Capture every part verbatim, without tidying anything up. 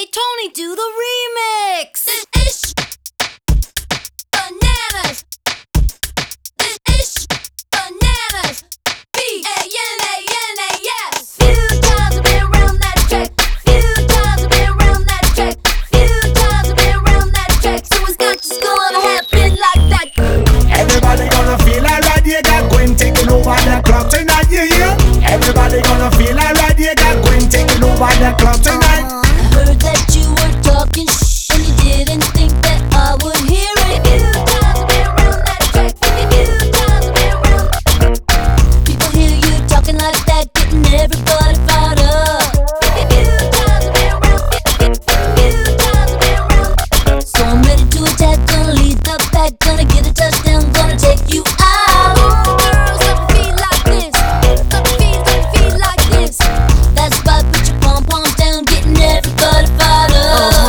Hey Tony, do the remix! This ish bananas. This ish bananas. B A N A N A S. Few times I've been around that track. Few times I've been around that track. Few times I've been around that track. So it's got to gonna happen like that. Everybody gonna feel alright, you got Gwen taking over the club tonight, yeah, yeah. Everybody gonna feel alright, you got Gwen taking over the club tonight. I heard that you were talking shh, and you didn't think that I would hear it. Few times I've been around that track. Few times I've been around. People hear you talking like that, getting everybody fired up. Few times I've been around. Few times I've been around. So I'm ready to attack, gonna lead the pack, gonna get a touchdown, gonna take you out. Girls, let me feel like this. Let me feel, let me feel like this. That's right, put your pom poms down, getting everybody fired up.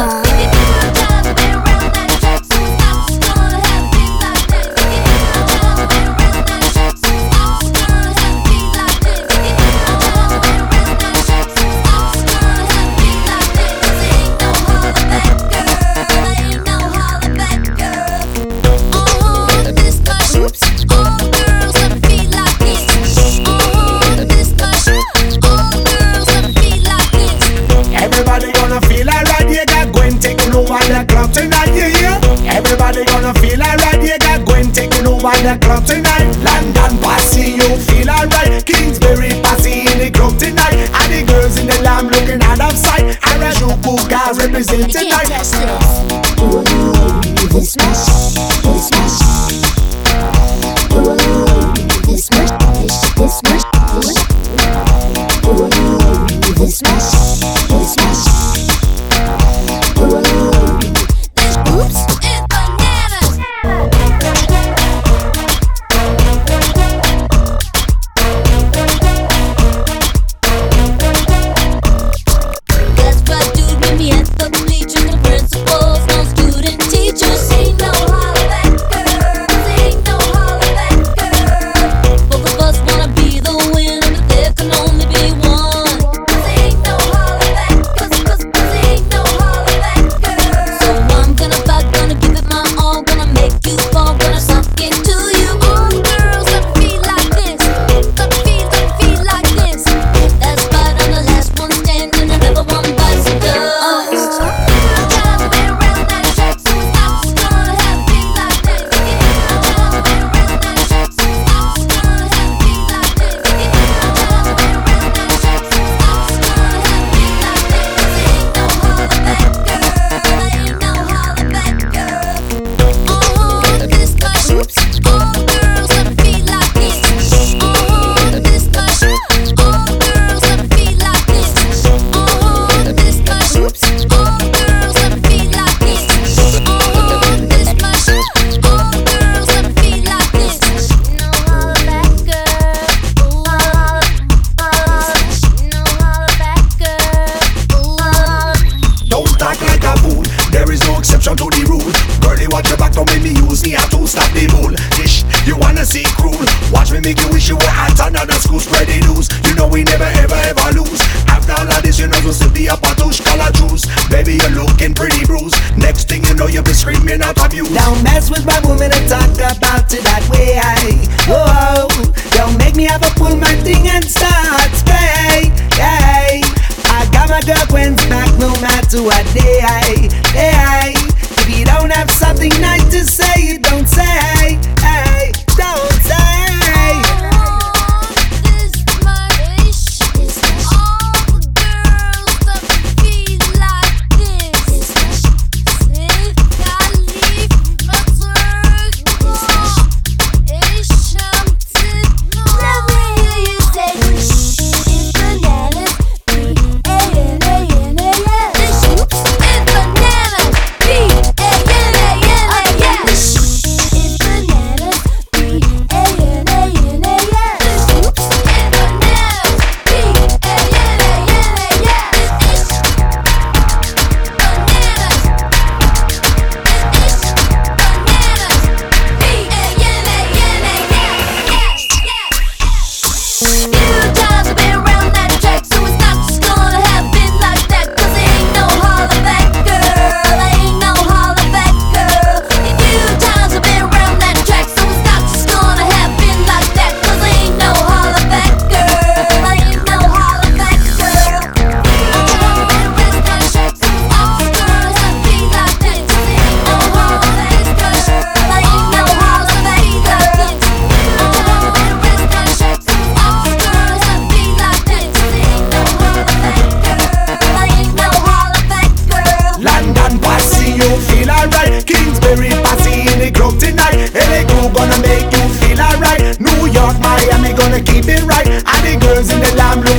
Everybody gonna feel alright, you got Gwen taking over the club tonight, yeah, yeah. Everybody gonna feel alright, you got Gwen taking over the club tonight. London Passy, you feel alright. Kingsbury Passy in the club tonight. And the girls in the lamb looking out of sight. Harajuku guys represent tonight. Ooh, this much, this much. Ooh, this much, this, this much, this. Ooh, this much, this much. Ooh, this oops is bananas. That's right, dude, meet me at the bleachers. No principals, no student teachers. Ain't no holler back girls, ain't no holler back girls. Both of us wanna be the winner, but there can only be one. 'Cause ain't no holler back, 'cause, 'cause, 'cause ain't no holler back girls. So I'm gonna fight, gonna give it my all, gonna make you fall, gonna suck it to you. All girls, let me feel like this. Let me feel, let me feel like this. That's right, I'm the last one standing, and never one bites the dust. Few times I've been around that track, so it's not just gonna happen like this. Few times I've been around that track, so it's not just gonna happen like this. Few times I've been around that track, so it's not just gonna happen like this. Ain't no holler back girl, ain't no holler back girl. Uh-huh, this much. Oops. All girls let me feel like this. Uh-huh, this much. All girls let me feel like this. Uh-huh, this much. Oops. All girls let me feel like this. Uh-huh, this much. All girls let me feel like this. No holler back girl. Ooh, holler, holler. No holler back girl. Ooh, holler. Don't act like a fool, there is no exception to the rule. Girlie, watch your back, don't make me use me have to stop the bull. Ish, you wanna see cruel? Watch me make you wish you were at another school, spread the news. You know we never ever ever lose. After all of this, you know you'll still be a patouche color juice. Baby, you're looking pretty bruised. Next thing you know, you'll be screaming out abuse. Don't mess with my woman and talk about it that way. Whoa, don't make me have to pull my thing and start spray. Hey, I got my girl Gwen's back no matter what day. Hey, if you don't have something nice to say, you don't say. Hey, don't say. This much. All girls let me feel like this. If I leave my circle, it's something. Let me hear you say it's bananas. B A N A N A S. This oops is bananas. B A N A N A S. It's bananas. B keep it right. And the girls in the lamb